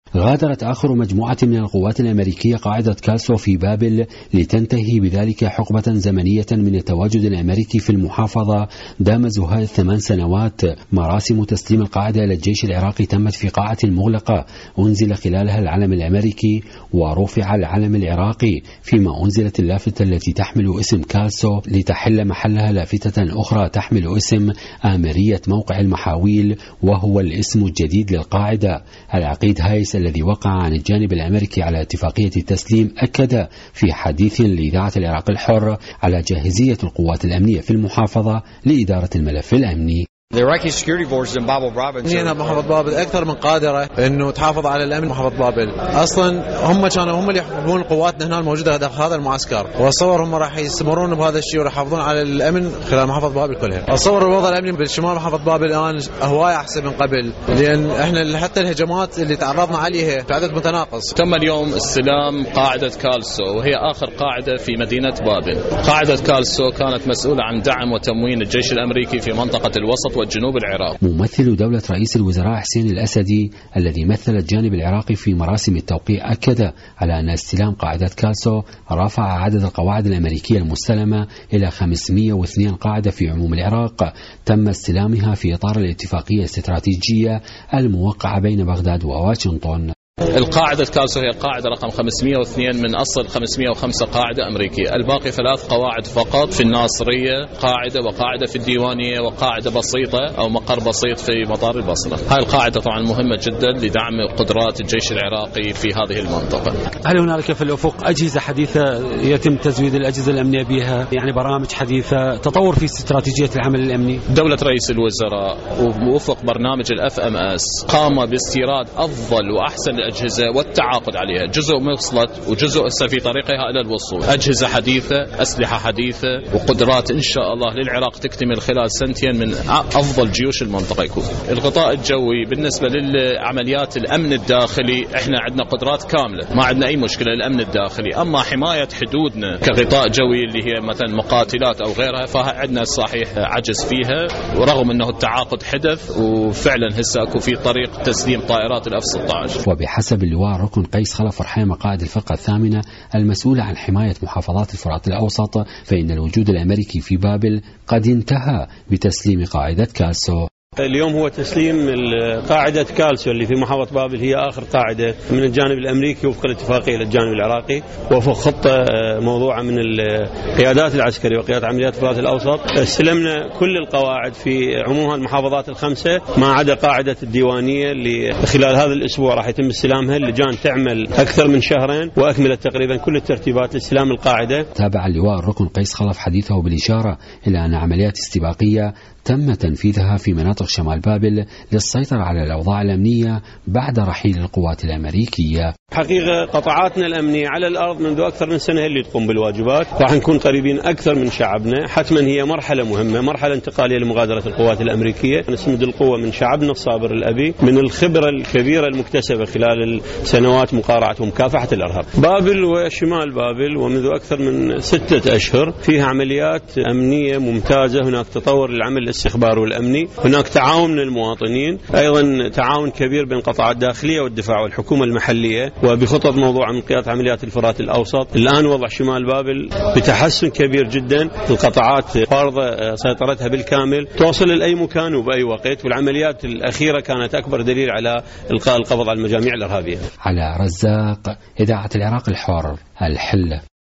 غادرت آخر مجموعة من القوات الأمريكية قاعدة كالسو في بابل لتنتهي بذلك حقبة زمنية من التواجد الأمريكي في المحافظة دامزها 8 سنوات. مراسم تسليم القاعدة إلى الجيش العراقي تمت في قاعة مغلقة أنزل خلالها العلم الأمريكي ورفع العلم العراقي، فيما أنزلت اللافتة التي تحمل اسم كالسو لتحل محلها لافتة أخرى تحمل اسم آمرية موقع المحاويل، وهو الاسم الجديد للقاعدة. العقيد هايس الذي وقع عن الجانب الأمريكي على اتفاقية التسليم أكد في حديث لإذاعة العراق الحر على جاهزية القوات الأمنية في المحافظة لإدارة الملف الأمني. هنا محافظة بابل أكثر من قادرة إنه تحافظ على الأمن. محافظة بابل أصلا هم اللي يحكمون قواتنا هنا الموجودة داخل هذا المعسكر، وأتصور هم راح يستمرون بهذا الشيء ويحافظون على الأمن خلال محافظة بابل كلها. أتصور الوضع الأمني بالشمال محافظة بابل الآن هواية أحسن من قبل، لأن إحنا حتى الهجمات اللي تعرضنا عليها في عدد متناقص. تم اليوم استلام قاعدة كالسو، وهي آخر قاعدة في مدينة بابل. قاعدة كالسو كانت مسؤولة عن دعم وتموين الجيش الأمريكي في منطقة الوسط والجنوب العراق. ممثل دولة رئيس الوزراء حسين الأسدي الذي مثل الجانب العراقي في مراسم التوقيع أكد على أن استلام قاعدة كالسو رفع عدد القواعد الأمريكية المستلمة إلى 502 قاعدة في عموم العراق، تم استلامها في إطار الاتفاقية الاستراتيجية الموقعة بين بغداد وواشنطن. القاعدة كالسو هي القاعدة رقم 502 من أصل 505 قاعدة أمريكية. الباقي 3 قواعد فقط في الناصرية، قاعدة وقاعدة في الديوانية وقاعدة بسيطة أو مقر بسيط في مطار البصرة. هاي القاعدة طبعا مهمة جدا لدعم قدرات الجيش العراقي في هذه المنطقة. هل هنالك في الأفق أجهزة حديثة يتم تزويد الأجهزة الأمنية بها، يعني برامج حديثة، تطور في استراتيجية العمل الأمني؟ دولة رئيس الوزراء ووفق برنامج الFMS قام باستيراد أفضل وأحسن الأجهزة والتعاقد عليها، جزء وصلت وجزء في طريقها إلى الوصول. أجهزة حديثة، أسلحة حديثة، وقدرات إن شاء الله للعراق تكتمل خلال سنتين من أفضل جيوش المنطقة يكون. الغطاء الجوي بالنسبة للعمليات الأمن الداخلي إحنا عندنا قدرات كاملة، ما عندنا أي مشكلة للأمن الداخلي. أما حماية حدودنا كغطاء جوي اللي هي مثلا مقاتلات أو غيرها فعندنا صحيح عجز فيها، ورغم أنه التعاقد حدث وفعلا هسه أكو في طريق تسليم طائرات الF-16. وبحسب اللواء الركن قيس خلف رحيم قائد الفرقة الثامنة المسؤولة عن حماية محافظات الفرات الأوسط، فإن الوجود الأمريكي في بابل قد انتهى بتسليم قاعدة كالسو. اليوم هو تسليم قاعدة كالسو اللي في محافظة بابل، هي آخر قاعدة من الجانب الأمريكي وفق الاتفاقية للجانب العراقي، وفق خطة موضوعة من القيادات العسكرية وقيادات عمليات الفرات الأوسط. استلمنا كل القواعد في عمومها المحافظات ال5 ما عدا قاعدة الديوانية اللي خلال هذا الأسبوع راح يتم استلامها. اللجان تعمل أكثر من شهرين وأكملت تقريبا كل الترتيبات لاستلام القاعدة. تابع اللواء الركن قيس خلف حديثه بالإشارة إلى أن عمليات استباقية تم تنفيذها في مناطق شمال بابل للسيطرة على الأوضاع الأمنية بعد رحيل القوات الأمريكية. حقيقة قطاعاتنا الأمنية على الأرض منذ أكثر من سنة اللي تقوم بالواجبات، راح نكون قريبين أكثر من شعبنا. حتما هي مرحلة مهمة، مرحلة انتقالية لمغادرة القوات الأمريكية. نسند القوة من شعبنا الصابر الأبي، من الخبرة الكبيرة المكتسبة خلال السنوات مقارعة ومكافحة الإرهاب. بابل وشمال بابل ومنذ أكثر من 6 أشهر فيها عمليات أمنية ممتازة، هناك تطور للعمل الاستخباري والأمني، هناك تعاون من المواطنين، أيضا تعاون كبير بين القطاعات الداخلية والدفاع والحكومة المحلية، وبخطط موضوعة من قيادة عمليات الفرات الأوسط. الآن وضع شمال بابل بتحسن كبير جدا، القطاعات فارضة سيطرتها بالكامل، توصل لأي مكان وبأي وقت، والعمليات الأخيرة كانت أكبر دليل على إلقاء القبض على المجاميع الإرهابية. على رزاق، إذاعة العراق الحر، الحلة.